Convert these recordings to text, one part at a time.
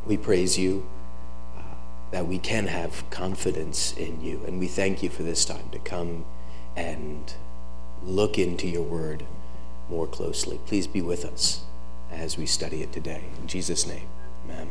We praise you that we can have confidence in you, and we thank you for this time to come and look into your word more closely. Please be with us as we study it today. In Jesus' name, amen.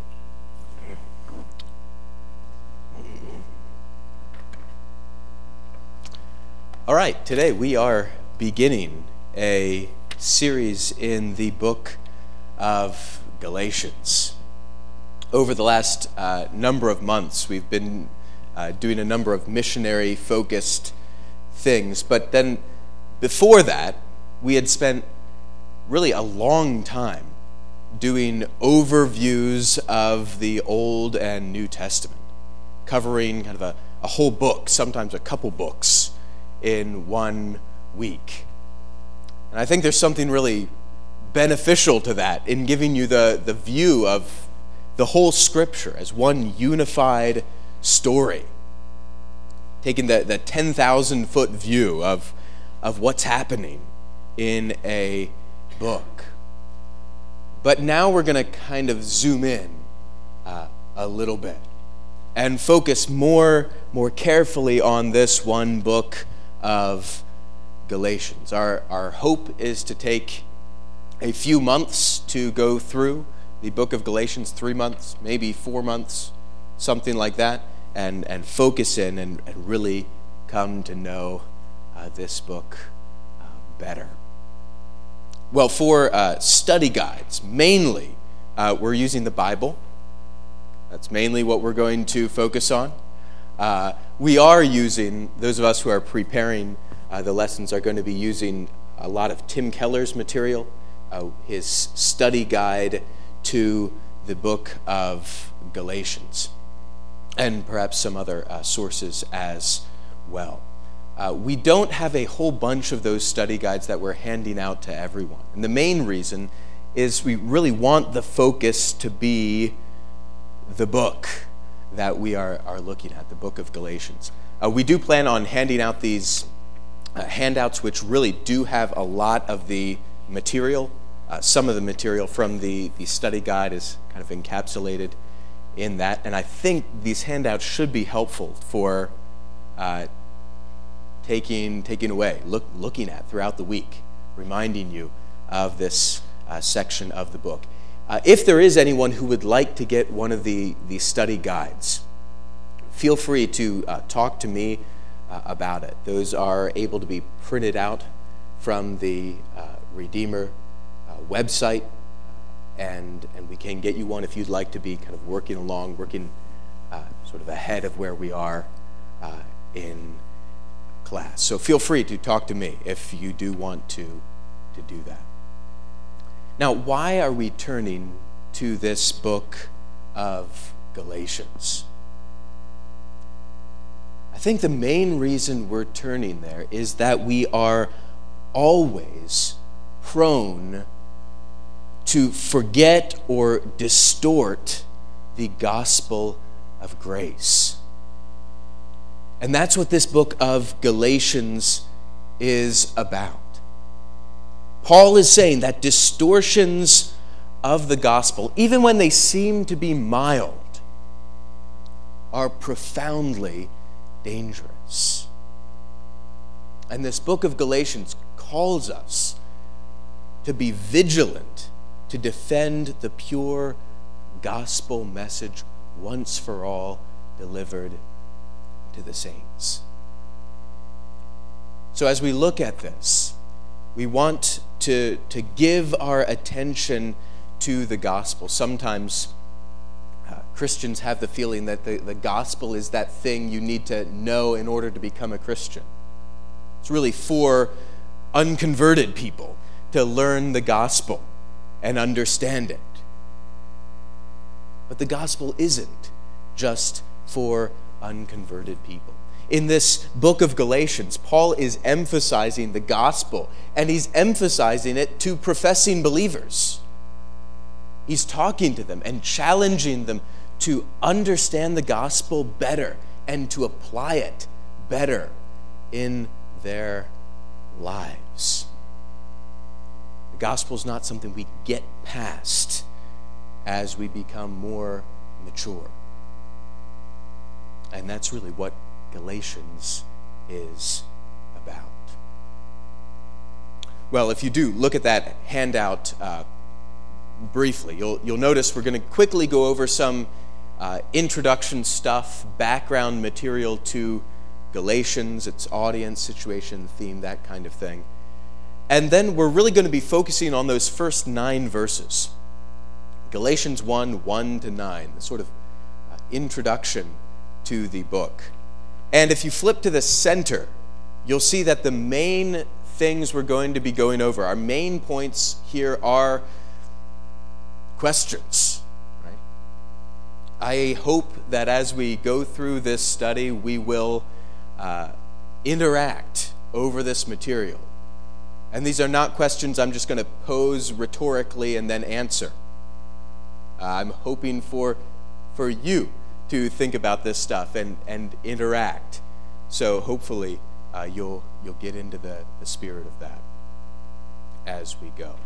All right, today we are beginning a series in the book of Galatians. Over the last number of months, we've been doing a number of missionary-focused things, but then before that, we had spent really a long time doing overviews of the Old and New Testament, covering kind of a whole book, sometimes a couple books, in 1 week. And I think there's something really beneficial to that in giving you the view of the whole Scripture as one unified story, taking the 10,000-foot view of what's happening in a book. But now we're going to kind of zoom in a little bit and focus more carefully on this one book of Galatians. Our hope is to take a few months to go through the book of Galatians, 3 months, maybe 4 months, something like that, and focus in and really come to know this book better. Well, for study guides, mainly we're using the Bible. That's mainly what we're going to focus on. We are using, those of us who are preparing the lessons are going to be using a lot of Tim Keller's material, his study guide to the book of Galatians, and perhaps some other sources as well. We don't have a whole bunch of those study guides that we're handing out to everyone. And the main reason is we really want the focus to be the book that we are looking at, the book of Galatians. We do plan on handing out these handouts, which really do have a lot of the material. Some of the material from the study guide is kind of encapsulated in that, and I think these handouts should be helpful for taking away, looking at throughout the week, reminding you of this section of the book. If there is anyone who would like to get one of the study guides, feel free to talk to me about it. Those are able to be printed out from the Redeemer website, and we can get you one if you'd like to be kind of working sort of ahead of where we are in class. So feel free to talk to me if you do want to do that. Now, why are we turning to this book of Galatians? I think the main reason we're turning there is that we are always prone to forget or distort the gospel of grace. And that's what this book of Galatians is about. Paul is saying that distortions of the gospel, even when they seem to be mild, are profoundly dangerous. And this book of Galatians calls us to be vigilant, to defend the pure gospel message once for all delivered to the saints. So as we look at this, we want to give our attention to the gospel. Sometimes Christians have the feeling that the gospel is that thing you need to know in order to become a Christian. It's really for unconverted people to learn the gospel and understand it. But the gospel isn't just for unconverted people. In this book of Galatians, Paul is emphasizing the gospel, and he's emphasizing it to professing believers. He's talking to them and challenging them to understand the gospel better and to apply it better in their lives. The gospel is not something we get past as we become more mature. And that's really what Galatians is about. Well, if you do look at that handout briefly, you'll notice we're going to quickly go over some introduction stuff, background material to Galatians, its audience, situation, theme, that kind of thing. And then we're really going to be focusing on those first 9 verses. Galatians 1:1-9, the sort of introduction to the book. And if you flip to the center, you'll see that the main things we're going to be going over, our main points here are questions. Right? I hope that as we go through this study, we will interact over this material. And these are not questions I'm just going to pose rhetorically and then answer. I'm hoping for you to think about this stuff and interact. So hopefully you'll get into the spirit of that as we go.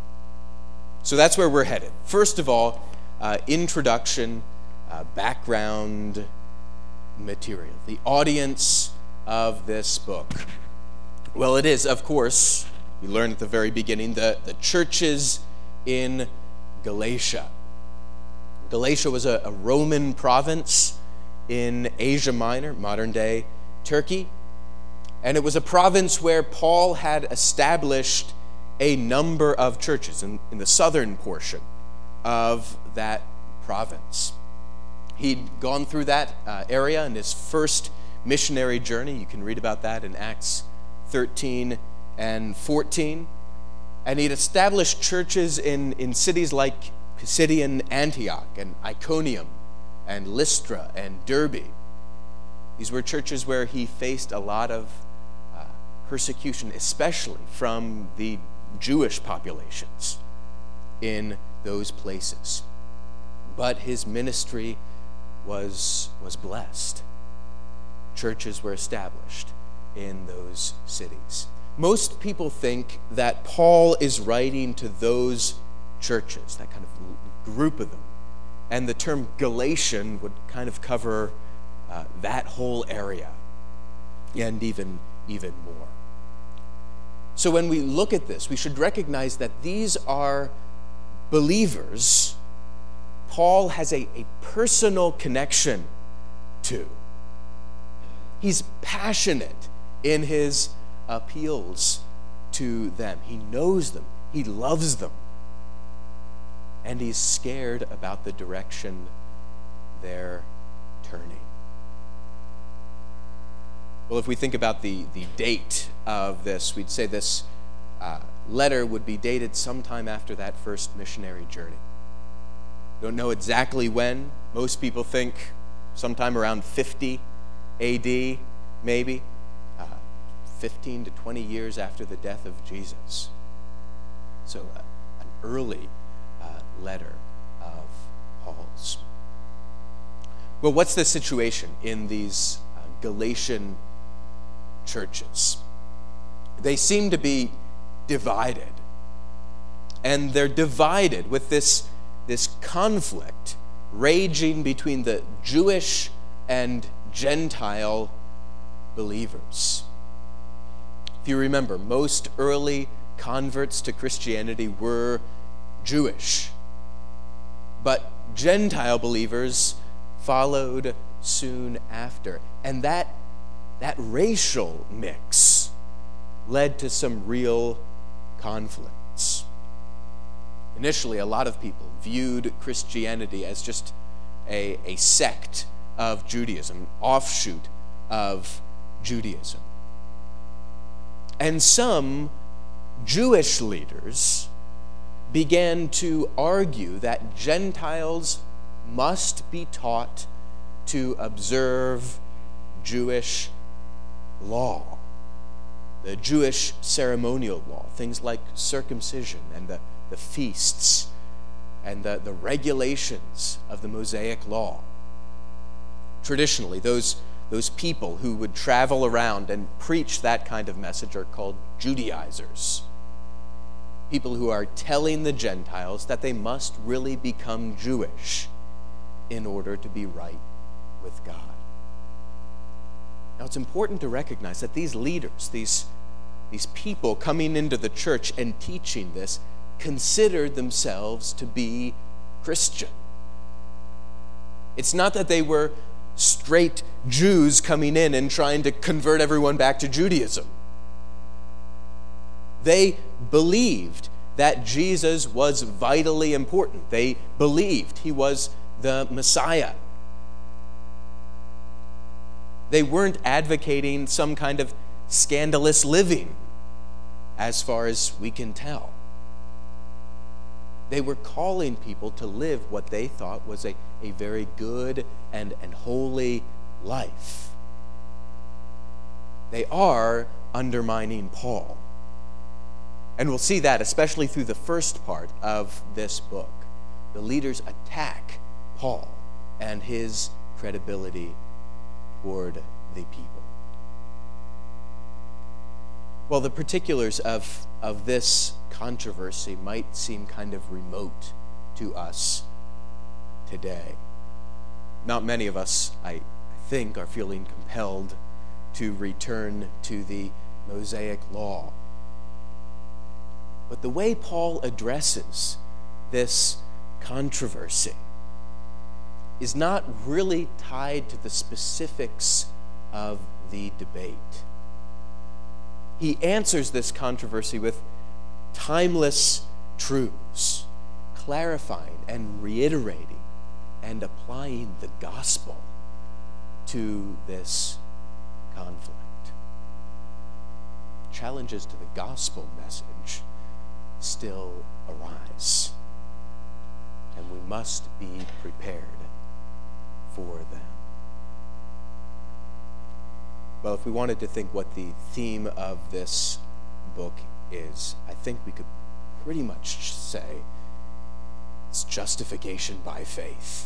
So that's where we're headed. First of all, introduction, background material, the audience of this book. Well, it is, of course, we learned at the very beginning, the churches in Galatia. Galatia was a Roman province in Asia Minor, modern-day Turkey. And it was a province where Paul had established a number of churches in the southern portion of that province. He'd gone through that area in his first missionary journey. You can read about that in Acts 13 and 14. And he'd established churches in cities like Pisidian Antioch and Iconium and Lystra and Derbe. These were churches where he faced a lot of persecution, especially from the Jewish populations in those places. But his ministry was blessed. Churches were established in those cities. Most people think that Paul is writing to those churches, that kind of group of them. And the term Galatian would kind of cover that whole area and even more. So when we look at this, we should recognize that these are believers Paul has a personal connection to. He's passionate in his appeals to them. He knows them. He loves them. And he's scared about the direction they're turning. Well, if we think about the date of this, we'd say this letter would be dated sometime after that first missionary journey. Don't know exactly when. Most people think sometime around 50 AD, maybe. 15 to 20 years after the death of Jesus. So an early letter of Paul's. Well, what's the situation in these Galatian churches? They seem to be divided. And they're divided with this conflict raging between the Jewish and Gentile believers. If you remember, most early converts to Christianity were Jewish. But Gentile believers followed soon after. And that racial mix led to some real conflicts. Initially, a lot of people viewed Christianity as just a sect of Judaism, an offshoot of Judaism. And some Jewish leaders began to argue that Gentiles must be taught to observe Jewish law, the Jewish ceremonial law, things like circumcision and the feasts and the regulations of the Mosaic law. Traditionally, those people who would travel around and preach that kind of message are called Judaizers. people who are telling the Gentiles that they must really become Jewish in order to be right with God. Now, it's important to recognize that these leaders, these people coming into the church and teaching this, considered themselves to be Christian. It's not that they were straight Jews coming in and trying to convert everyone back to Judaism. They believed that Jesus was vitally important. They believed he was the Messiah. They weren't advocating some kind of scandalous living, as far as we can tell. They were calling people to live what they thought was a very good and holy life. They are undermining Paul. And we'll see that especially through the first part of this book. The leaders attack Paul and his credibility toward the people. Well, the particulars of this controversy might seem kind of remote to us today. Not many of us, I think, are feeling compelled to return to the Mosaic law. But the way Paul addresses this controversy is not really tied to the specifics of the debate. He answers this controversy with timeless truths, clarifying and reiterating and applying the gospel to this conflict. Challenges to the gospel message still arise, and we must be prepared for them. Well, if we wanted to think what the theme of this book is, I think we could pretty much say it's justification by faith.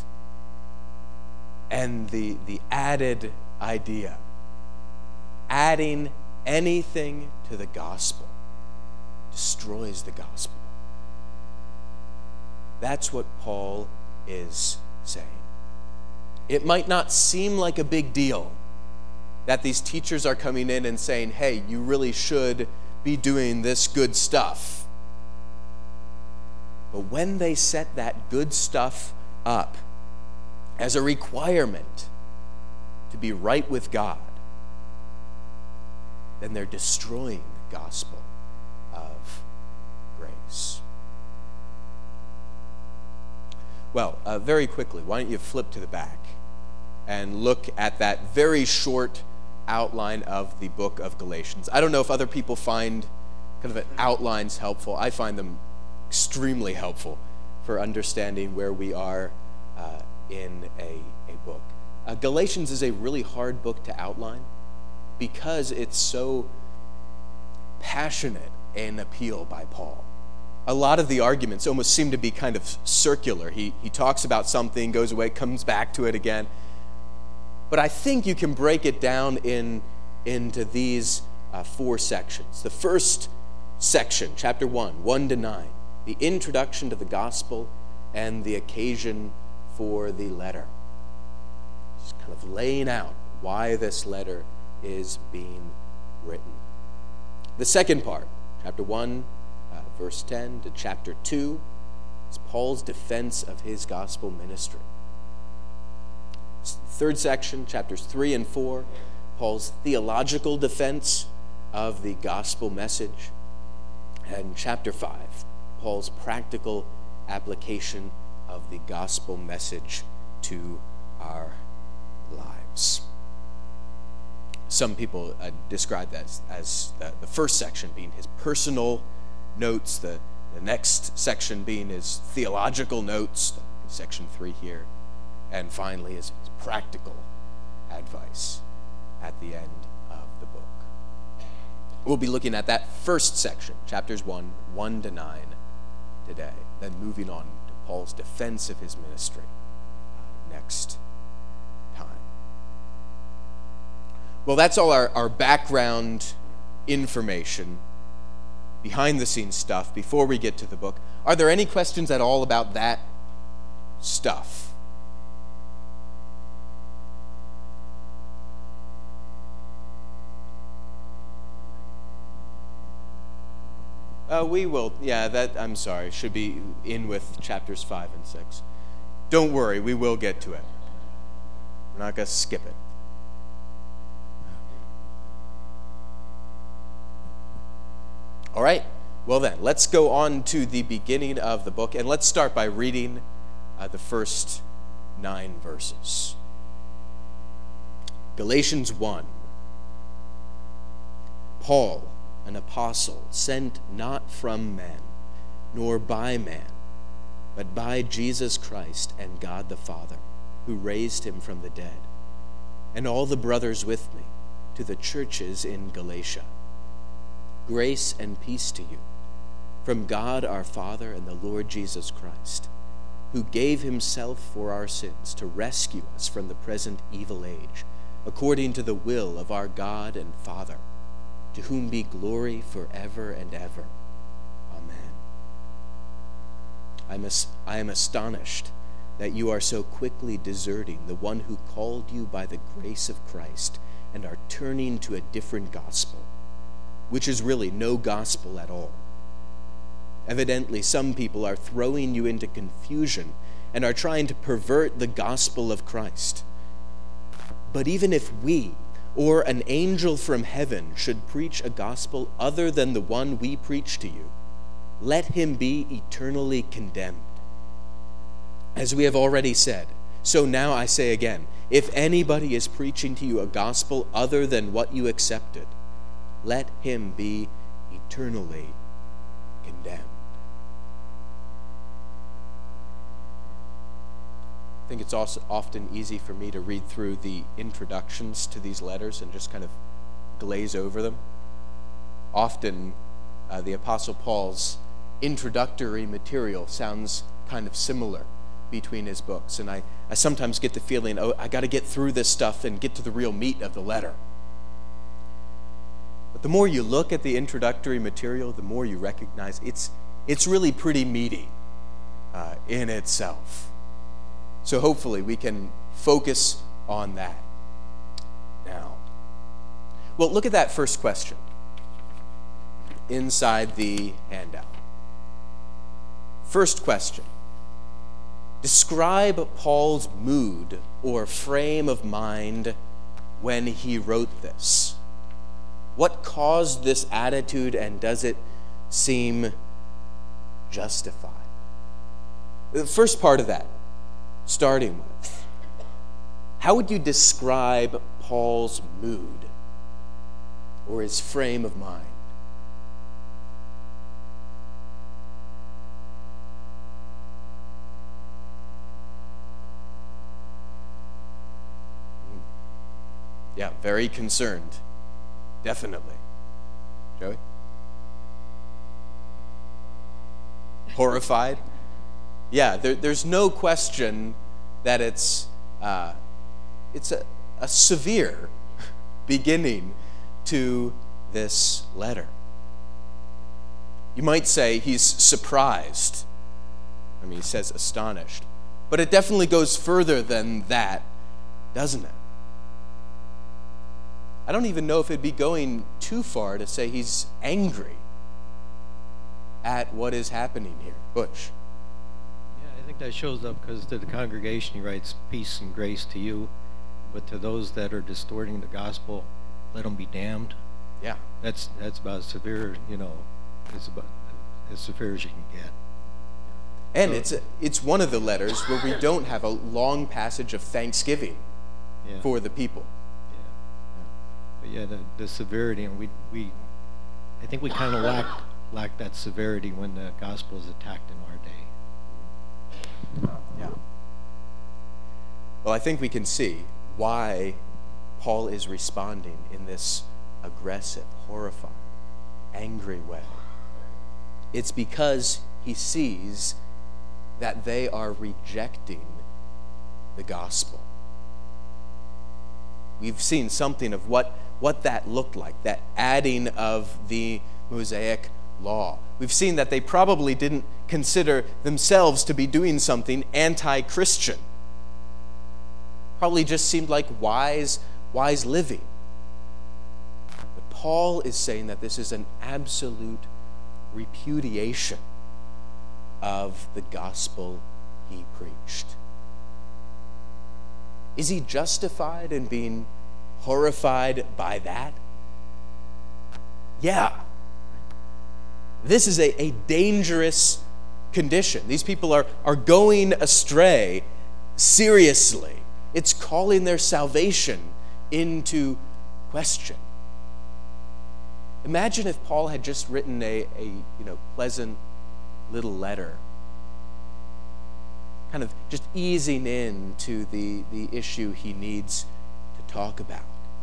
And the added idea, adding anything to the gospel destroys the gospel. That's what Paul is saying. It might not seem like a big deal that these teachers are coming in and saying, hey, you really should be doing this good stuff. But when they set that good stuff up as a requirement to be right with God, then they're destroying the gospel of grace. Well, very quickly, why don't you flip to the back and look at that very short outline of the book of Galatians. I don't know if other people find kind of outlines helpful. I find them extremely helpful for understanding where we are in a book. Galatians is a really hard book to outline because it's so passionate an appeal by Paul. A lot of the arguments almost seem to be kind of circular. He talks about something, goes away, comes back to it again. But I think you can break it down into these 4 sections. The first section, chapter 1 to 9, the introduction to the gospel and the occasion for the letter. Just kind of laying out why this letter is being written. The second part, chapter 1, verse 10 to chapter 2, is Paul's defense of his gospel ministry. Third section, chapters 3 and 4, Paul's theological defense of the gospel message. And chapter 5, Paul's practical application of the gospel message to our lives. Some people describe that as the first section being his personal notes, the next section being his theological notes, section 3 here, and finally his practical advice at the end of the book. We'll be looking at that first section, chapters 1 to 9 today, then moving on to Paul's defense of his ministry next time. Well, that's all our background information. behind-the-scenes stuff before we get to the book. Are there any questions at all about that stuff? We will, I'm sorry, should be in with chapters 5 and 6. Don't worry, we will get to it. We're not going to skip it. All right, well then, let's go on to the beginning of the book, and let's start by reading the first 9 verses. Galatians 1. Paul, an apostle, sent not from men, nor by man, but by Jesus Christ and God the Father, who raised him from the dead, and all the brothers with me, to the churches in Galatia. Grace and peace to you, from God our Father and the Lord Jesus Christ, who gave himself for our sins to rescue us from the present evil age, according to the will of our God and Father, to whom be glory forever and ever. Amen. I am astonished that you are so quickly deserting the one who called you by the grace of Christ and are turning to a different gospel, which is really no gospel at all. Evidently, some people are throwing you into confusion and are trying to pervert the gospel of Christ. But even if we, or an angel from heaven, should preach a gospel other than the one we preach to you, let him be eternally condemned. As we have already said, so now I say again, if anybody is preaching to you a gospel other than what you accepted, let him be eternally condemned. I think it's also often easy for me to read through the introductions to these letters and just kind of glaze over them. Often, the Apostle Paul's introductory material sounds kind of similar between his books, and I sometimes get the feeling, I got to get through this stuff and get to the real meat of the letter. But the more you look at the introductory material, the more you recognize it's really pretty meaty in itself. So hopefully we can focus on that now. Well, look at that first question inside the handout. First question. Describe Paul's mood or frame of mind when he wrote this. What caused this attitude, and does it seem justified? The first part of that, starting with, how would you describe Paul's mood or his frame of mind? Yeah, very concerned. Definitely. Joey? Horrified? Yeah, there's no question that it's a severe beginning to this letter. You might say he's surprised. I mean, he says astonished. But it definitely goes further than that, doesn't it? I don't even know if it'd be going too far to say he's angry at what is happening here. Butch? I think that shows up because to the congregation he writes, peace and grace to you, but to those that are distorting the gospel, let them be damned. Yeah. That's about as severe, it's about as severe as you can get. And so, it's one of the letters where we don't have a long passage of thanksgiving for the people. But the severity, and I think we kind of lack that severity when the gospel is attacked in our day. Yeah. Well, I think we can see why Paul is responding in this aggressive, horrified, angry way. It's because he sees that they are rejecting the gospel. We've seen something of what that looked like, that adding of the Mosaic law. We've seen that they probably didn't consider themselves to be doing something anti-Christian. Probably just seemed like wise living. But Paul is saying that this is an absolute repudiation of the gospel he preached. Is he justified in being horrified by that? Yeah. This is a dangerous condition. These people are going astray seriously. It's calling their salvation into question. Imagine if Paul had just written a pleasant little letter, kind of just easing into the issue he needs to talk about.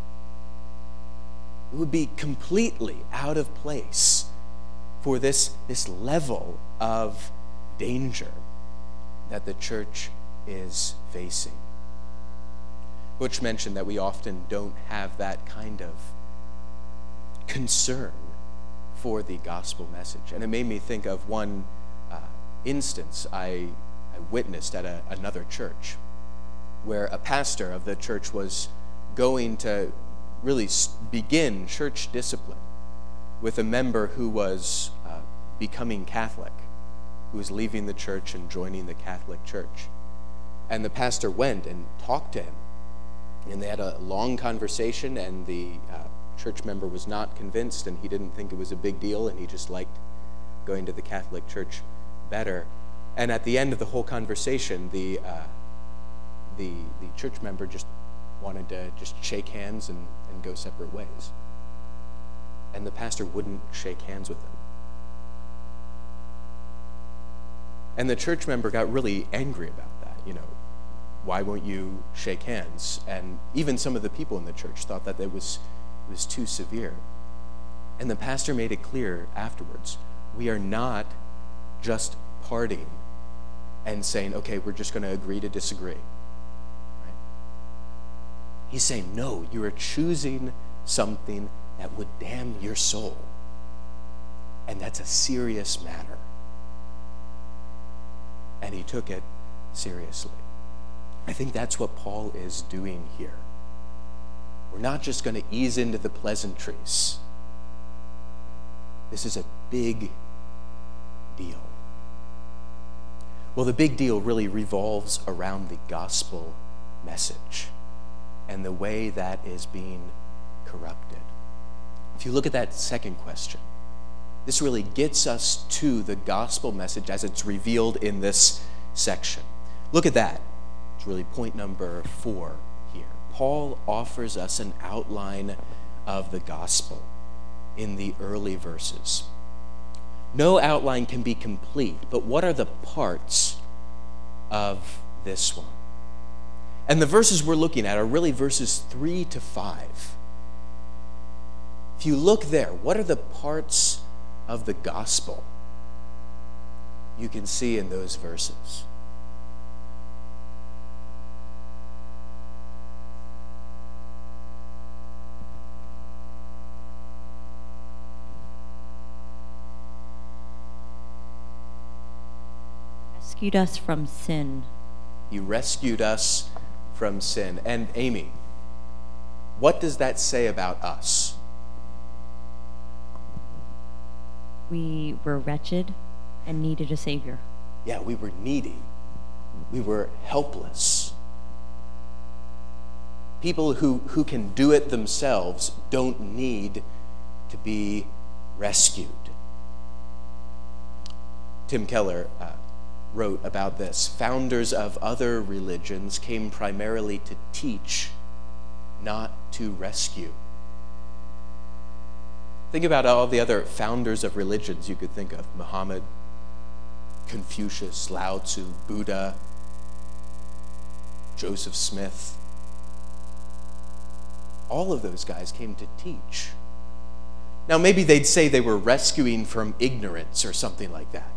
It would be completely out of place for this level of danger that the church is facing. Butch mentioned that we often don't have that kind of concern for the gospel message. And it made me think of one instance I witnessed at another church, where a pastor of the church was going to really begin church discipline with a member who was becoming Catholic, who was leaving the church and joining the Catholic Church. And the pastor went and talked to him. And they had a long conversation, and the church member was not convinced, and he didn't think it was a big deal, and he just liked going to the Catholic Church better. And at the end of the whole conversation, the church member just wanted to just shake hands and go separate ways. And the pastor wouldn't shake hands with him. And the church member got really angry about that. Why won't you shake hands? And even some of the people in the church thought that it was too severe. And the pastor made it clear afterwards, we are not just partying and saying, okay, we're just going to agree to disagree. Right? He's saying, no, you are choosing something that would damn your soul. And that's a serious matter. And he took it seriously. I think that's what Paul is doing here. We're not just going to ease into the pleasantries. This is a big deal. Well, the big deal really revolves around the gospel message and the way that is being corrupted. If you look at that second question, this really gets us to the gospel message as it's revealed in this section. Look at that. It's really point number 4 here. Paul offers us an outline of the gospel in the early verses. No outline can be complete, but what are the parts of this one? And the verses we're looking at are really verses 3 to 5. If you look there, what are the parts of the gospel you can see in those verses? Rescued us from sin. You rescued us from sin. And Amy, what does that say about us? We were wretched and needed a Savior. Yeah, we were needy. We were helpless. People who can do it themselves don't need to be rescued. Tim Keller wrote about this. Founders of other religions came primarily to teach, not to rescue. Think about all the other founders of religions you could think of. Muhammad, Confucius, Lao Tzu, Buddha, Joseph Smith. All of those guys came to teach. Now, maybe they'd say they were rescuing from ignorance or something like that.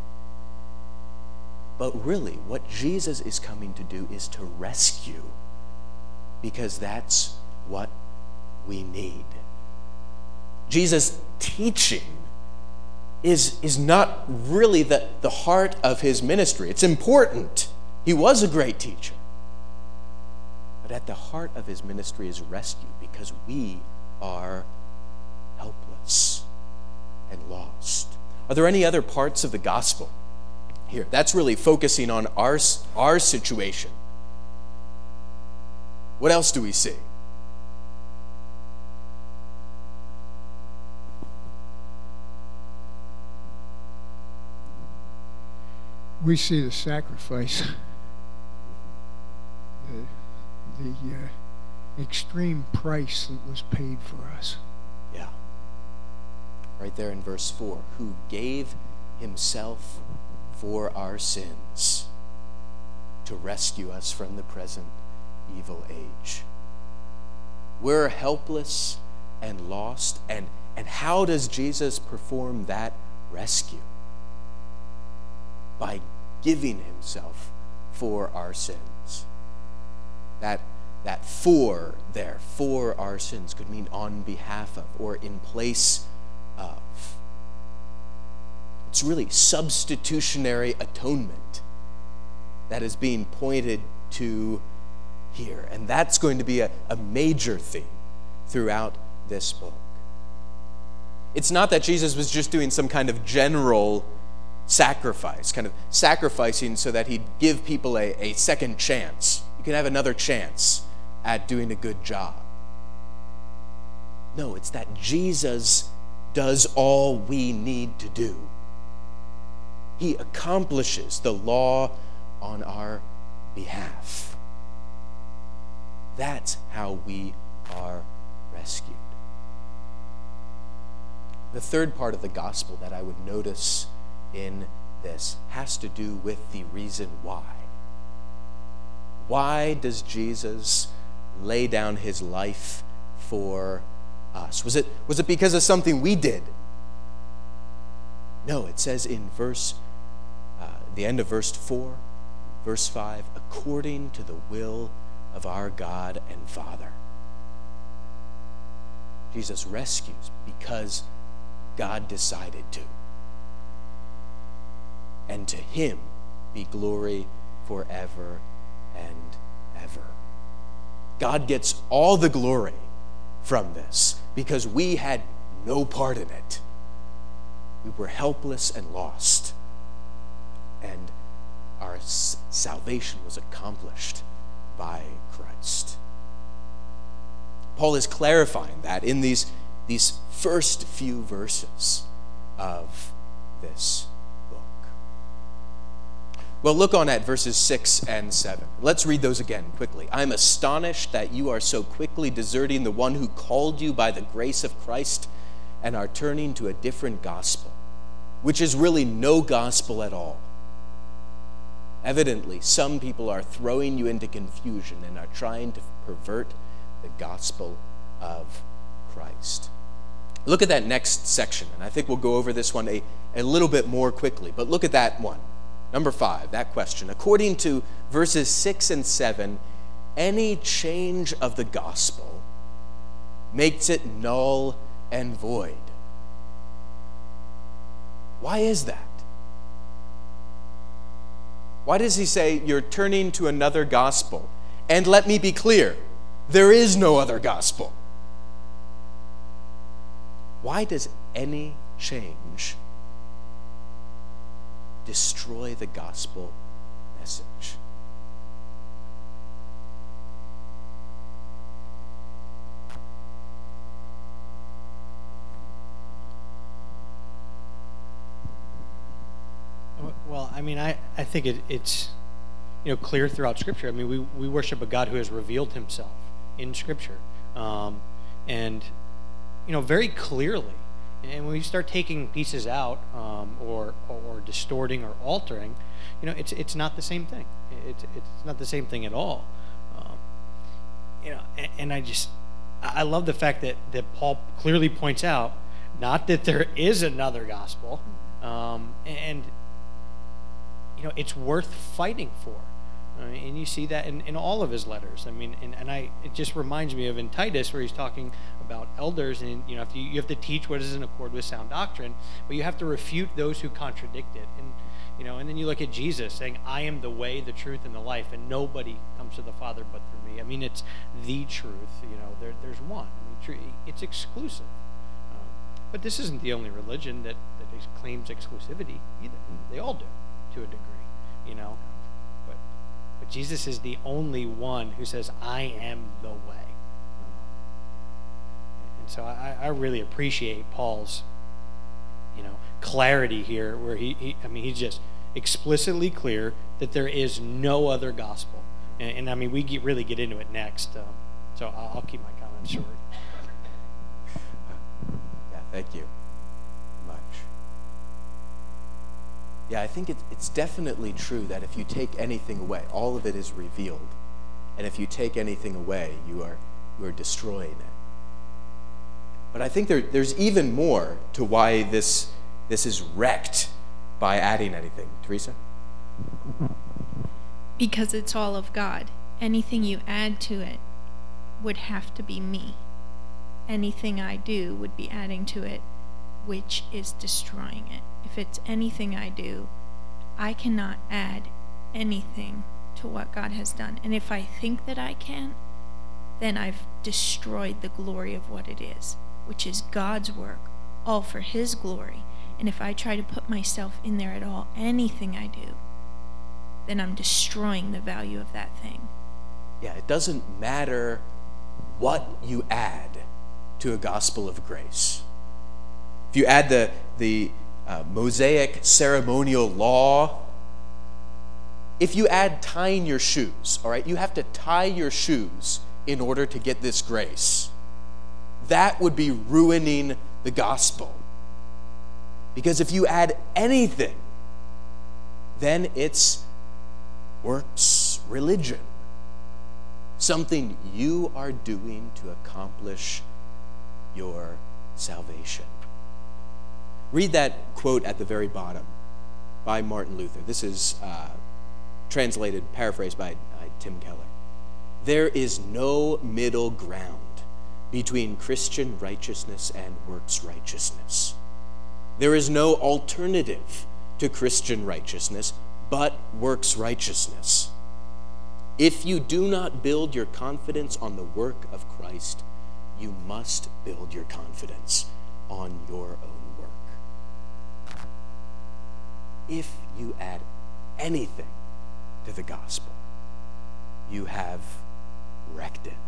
But really, what Jesus is coming to do is to rescue, because that's what we need. Jesus' teaching is not really the heart of his ministry. It's important. He was a great teacher. But at the heart of his ministry is rescue, because we are helpless and lost. Are there any other parts of the gospel here? That's really focusing on our situation. What else do we see? We see the sacrifice, the extreme price that was paid for us. Yeah. Right there in verse 4, who gave himself for our sins to rescue us from the present evil age. We're helpless and lost, and how does Jesus perform that rescue? By giving himself for our sins. That for there, for our sins, could mean on behalf of or in place of. It's really substitutionary atonement that is being pointed to here. And that's going to be a major theme throughout this book. It's not that Jesus was just doing some kind of general sacrifice, kind of sacrificing so that he'd give people a second chance. You can have another chance at doing a good job. No, it's that Jesus does all we need to do. He accomplishes the law on our behalf. That's how we are rescued. The third part of the gospel that I would notice in this has to do with the reason why. Why does Jesus lay down his life for us? Was it because of something we did? No, it says in the end of verse 4, verse 5, according to the will of our God and Father. Jesus rescues because God decided to. And to him be glory forever and ever. God gets all the glory from this because we had no part in it. We were helpless and lost. And our salvation was accomplished by Christ. Paul is clarifying that in these first few verses of this book. Well, look on at verses 6 and 7. Let's read those again quickly. I'm astonished that you are so quickly deserting the one who called you by the grace of Christ and are turning to a different gospel, which is really no gospel at all. Evidently, some people are throwing you into confusion and are trying to pervert the gospel of Christ. Look at that next section, and I think we'll go over this one a little bit more quickly, but look at that one. Number 5, that question. According to verses 6 and 7, any change of the gospel makes it null and void. Why is that? Why does he say you're turning to another gospel? And let me be clear, there is no other gospel. Why does any change destroy the gospel message? Well, I mean, I think it's clear throughout Scripture. I mean, we worship a God who has revealed himself in Scripture, and very clearly. And when you start taking pieces out or distorting or altering, it's not the same thing. It's not the same thing at all. And I love the fact that Paul clearly points out not that there is another gospel, and it's worth fighting for. And you see that in all of his letters. I mean, it just reminds me of in Titus, where he's talking about elders, and you have to teach what is in accord with sound doctrine, but you have to refute those who contradict it. And then you look at Jesus saying, "I am the way, the truth, and the life, and nobody comes to the Father but through me." I mean, it's the truth. There's one. I mean, it's exclusive. But this isn't the only religion that claims exclusivity either. They all do, to a degree. But Jesus is the only one who says, "I am the way." And so I really appreciate Paul's, clarity here, where he's just explicitly clear that there is no other gospel. And I mean, we really get into it next. So I'll keep my comments short. Yeah, thank you much. Yeah, I think it's definitely true that if you take anything away, all of it is revealed. And if you take anything away, you are destroying it. But I think there's even more to why this is wrecked by adding anything. Teresa? Because it's all of God. Anything you add to it would have to be me. Anything I do would be adding to it, which is destroying it. If it's anything I do, I cannot add anything to what God has done. And if I think that I can, then I've destroyed the glory of what it is, which is God's work, all for His glory. And if I try to put myself in there at all, anything I do, then I'm destroying the value of that thing. Yeah, it doesn't matter what you add to a gospel of grace. If you add the Mosaic ceremonial law, if you add tying your shoes, all right, you have to tie your shoes in order to get this grace. That would be ruining the gospel. Because if you add anything, then it's works religion. Something you are doing to accomplish your salvation. Read that quote at the very bottom by Martin Luther. This is paraphrased by Tim Keller. There is no middle ground between Christian righteousness and works righteousness. There is no alternative to Christian righteousness but works righteousness. If you do not build your confidence on the work of Christ, you must build your confidence on your own work. If you add anything to the gospel, you have wrecked it.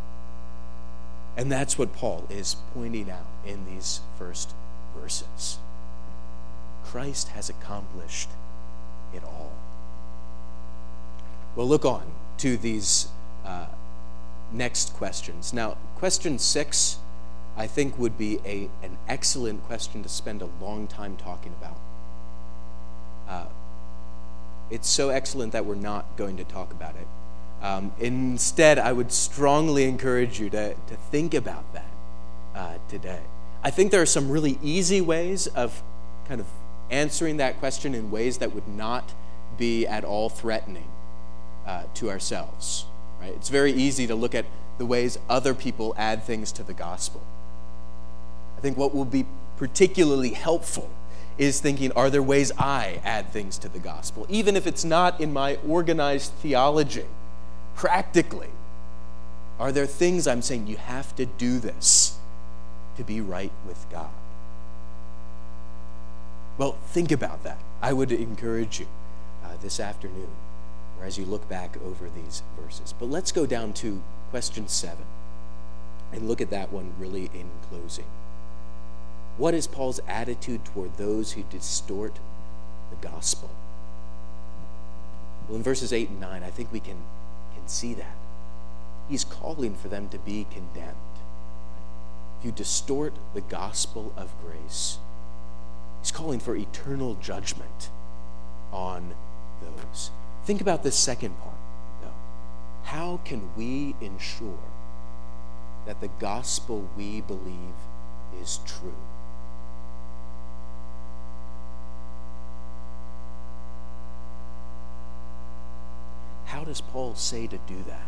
And that's what Paul is pointing out in these first verses. Christ has accomplished it all. Well, look on to these next questions. Now, question 6, I think, would be an excellent question to spend a long time talking about. It's so excellent that we're not going to talk about it. Instead, I would strongly encourage you to think about that today. I think there are some really easy ways of kind of answering that question in ways that would not be at all threatening to ourselves. Right? It's very easy to look at the ways other people add things to the gospel. I think what will be particularly helpful is thinking, are there ways I add things to the gospel? Even if it's not in my organized theology, practically, are there things I'm saying you have to do this to be right with God? Well, think about that. I would encourage you this afternoon, or as you look back over these verses. But let's go down to question 7 and look at that one really in closing. What is Paul's attitude toward those who distort the gospel? Well, in verses 8 and 9, I think we can see that. He's calling for them to be condemned. If you distort the gospel of grace, he's calling for eternal judgment on those. Think about this second part, though. How can we ensure that the gospel we believe is true? How does Paul say to do that?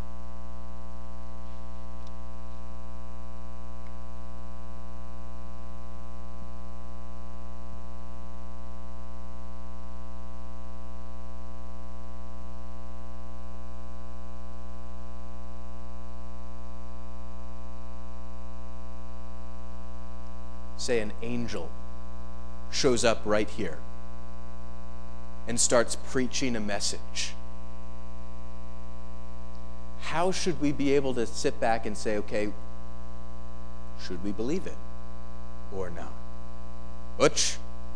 Say an angel shows up right here and starts preaching a message. How should we be able to sit back and say, okay, should we believe it or not? Butch?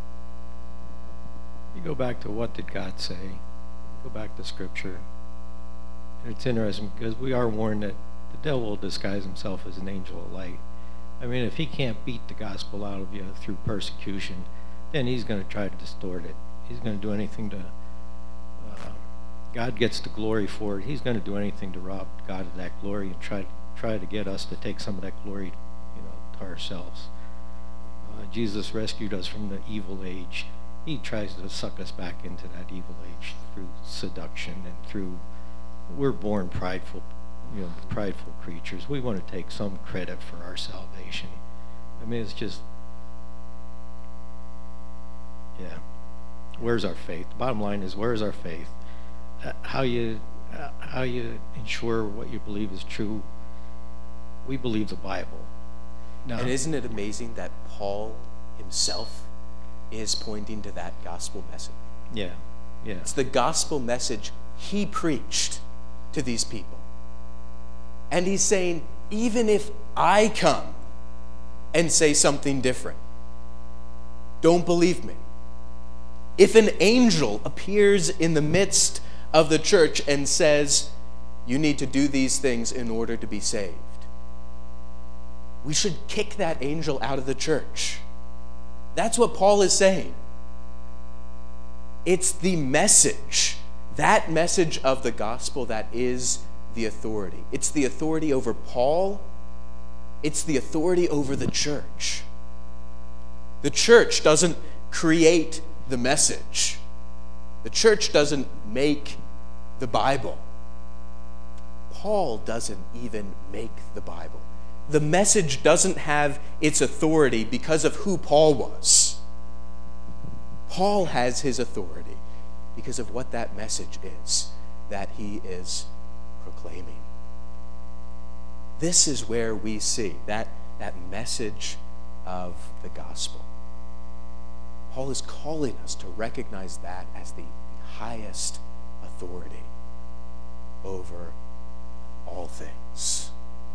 You go back to what did God say? Go back to Scripture. And it's interesting because we are warned that the devil will disguise himself as an angel of light. I mean, if he can't beat the gospel out of you through persecution, then he's going to try to distort it. He's going to do anything to, God gets the glory for it. He's going to do anything to rob God of that glory and try to get us to take some of that glory, to ourselves. Jesus rescued us from the evil age. He tries to suck us back into that evil age through seduction and through, we're born prideful creatures. We want to take some credit for our salvation. I mean, it's just, yeah. Where's our faith? The bottom line is, where's our faith? How you ensure what you believe is true? We believe the Bible. Now, And isn't it amazing that Paul himself is pointing to that gospel message? yeah. It's the gospel message he preached to these people. And he's saying, even if I come and say something different, don't believe me. If an angel appears in the midst of the church and says, you need to do these things in order to be saved, we should kick that angel out of the church. That's what Paul is saying. It's the message, that message of the gospel, that is the authority. It's the authority over Paul. It's the authority over the church. The church doesn't create the message. The church doesn't make the Bible. Paul doesn't even make the Bible. The message doesn't have its authority because of who Paul was. Paul has his authority because of what that message is that he is proclaiming. This is where we see that message of the gospel. Paul is calling us to recognize that as the highest authority over all things.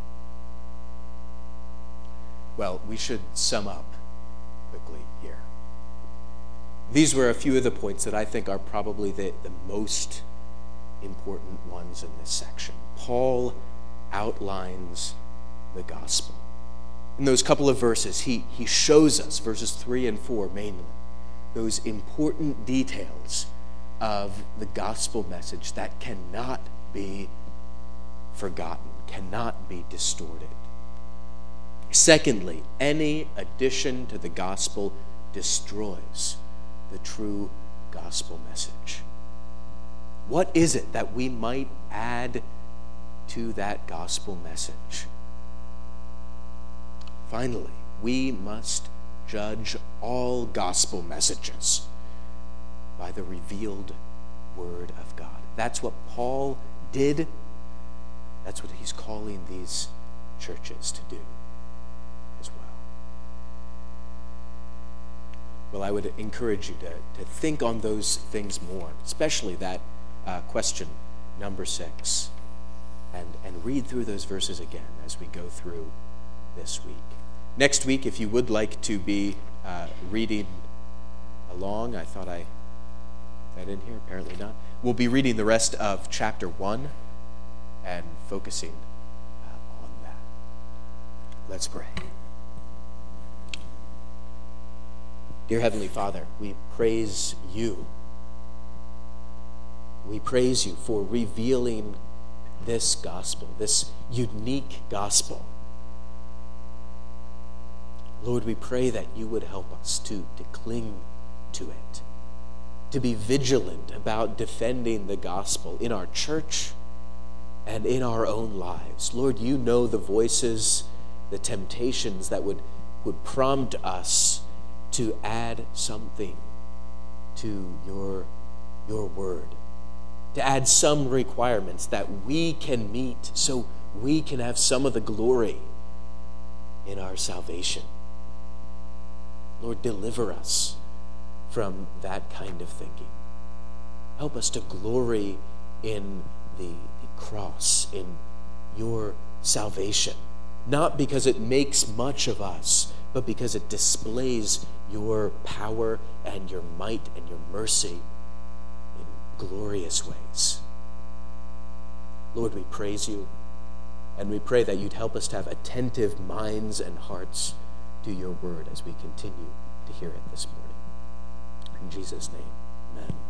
Well, we should sum up quickly here. These were a few of the points that I think are probably the most important ones in this section. Paul outlines the gospel. In those couple of verses, he shows us, verses 3 and 4 mainly, those important details of the gospel message that cannot be forgotten, cannot be distorted. Secondly, any addition to the gospel destroys the true gospel message. What is it that we might add to that gospel message? Finally, we must judge all gospel messages by the revealed word of God. That's what Paul did. That's what he's calling these churches to do as well. Well, I would encourage you to think on those things more, especially that question number 6, and read through those verses again as we go through this week. Next week, if you would like to be reading along, I thought I had in here, apparently not. We'll be reading the rest of chapter 1 and focusing on that. Let's pray. Dear Heavenly Father, we praise you. We praise you for revealing this gospel, this unique gospel. Lord, we pray that you would help us to cling to it, to be vigilant about defending the gospel in our church and in our own lives. Lord, you know the voices, the temptations that would prompt us to add something to your word, to add some requirements that we can meet so we can have some of the glory in our salvation. Lord, deliver us from that kind of thinking. Help us to glory in the cross, in your salvation, not because it makes much of us, but because it displays your power and your might and your mercy in glorious ways. Lord, we praise you, and we pray that you'd help us to have attentive minds and hearts to your word as we continue to hear it this morning. In Jesus' name, amen.